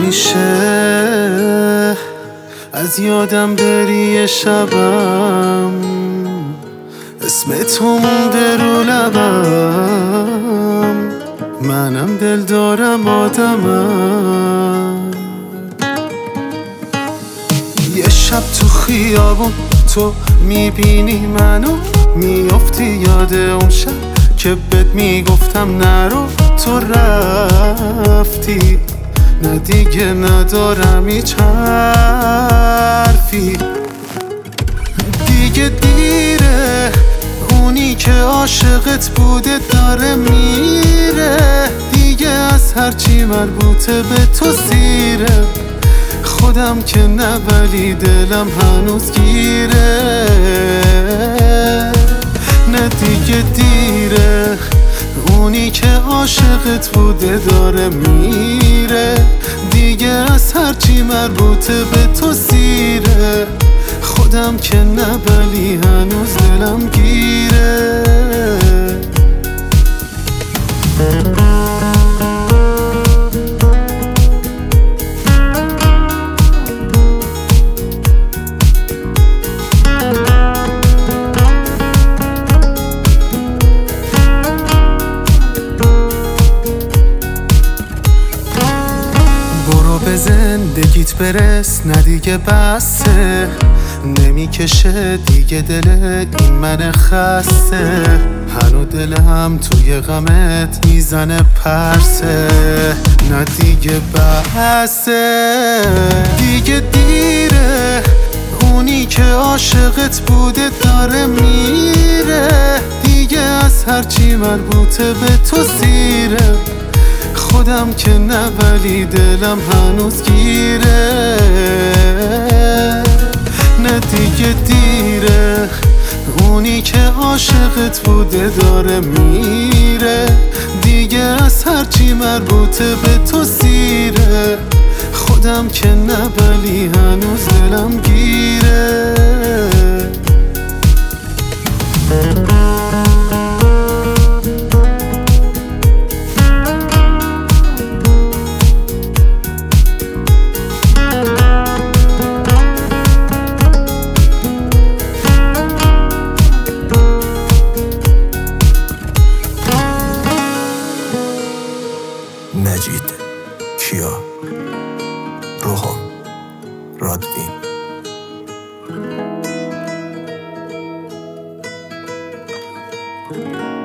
نمیشه از یادم بری شبم، اسم تو مونده رو لبم، منم دل دارم آدمم. یه شب تو خیابون تو میبینی منو، میافتی یاد اون شب که بهت میگفتم نرو، تو رفتی نه دیگه ندارم هیچ حرفی، دیگه دیره، اونی که عاشقت بوده داره میره، دیگه از هرچی مربوطه به تو سیره، خودم که نه ولی دلم هنوز گیره، نه دیگه دیره، اونی که عاشقت بوده داره میره، دیگه از هرچی مربوطه به تو سیره، خودم که نه ولی هنوز دلم گیره. به زندگیت برس، نه دیگه بسه، نمیکشه دیگه دل این من خسته، هنو دلم توی غمت میزنه پرسه، نه دیگه بسه، دیگه دیره، اونی که عاشقت بوده داره میره، دیگه از هرچی مربوطه به تو سیره، خودم که نه ولی دلم هنوز گیره، نه دیگه دیره، اونی که عاشقت بوده داره میره، دیگه از هرچی مربوطه به تو سیره، خودم که نه ولی هنوز دلم گیره. مجید، کیا، روحان، رادوین.